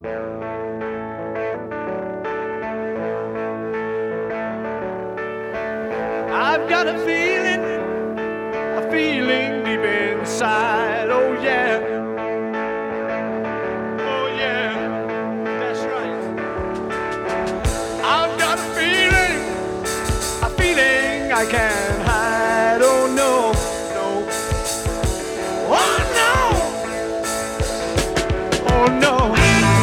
I've got a feeling deep inside. Oh yeah, oh yeah, that's right. I've got a feeling I can't hide. Oh no, no, oh no, oh no.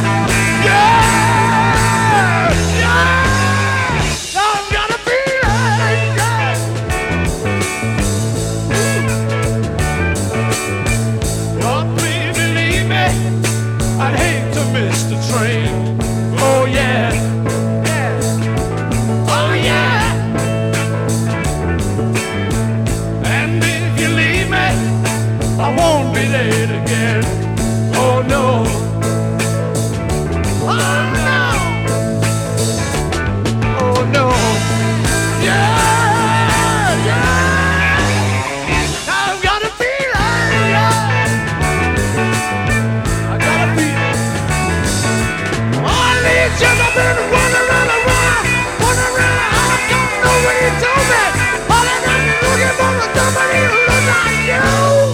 I'd hate to miss the train. Oh yeah, yeah, oh yeah. And if you leave me, I won't be late again. Oh no, oh no, oh no, yeah, yeah. I've got a feeling, yeah. Just I've been running around, I don't know what you told me. All I got is looking for somebody who looks like you.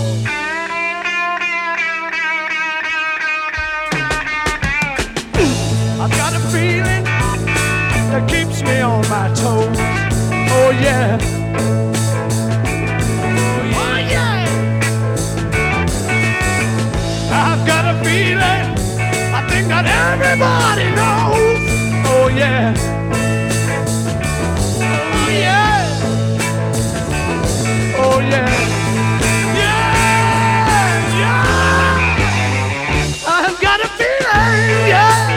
I've got a feeling that keeps me on my toes. Oh yeah, oh yeah. I've got a feeling I think that everybody knows. Oh yeah, oh yeah, oh yeah, yeah, yeah. I've got a feeling, yeah.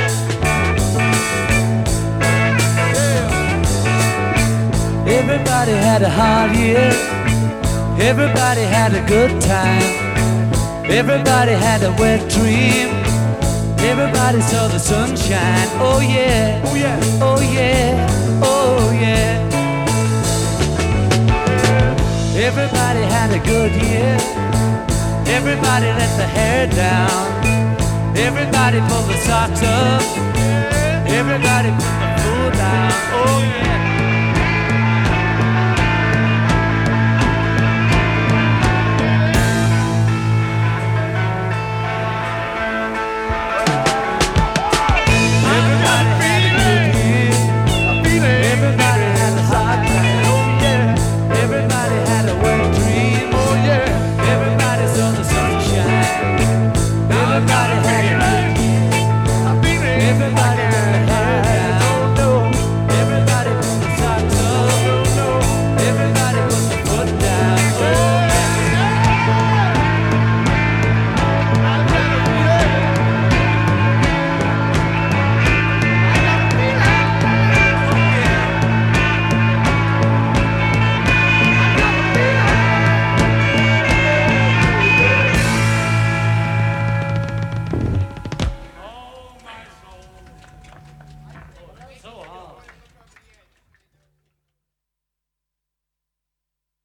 Everybody had a hard year. Everybody had a good time. Everybody had a wet dream. Everybody saw the sunshine. Oh yeah, Oh yeah, oh yeah, oh yeah. Everybody had a good year. Everybody let the hair down. Everybody pulled the socks up. Everybody put the food down. Oh yeah.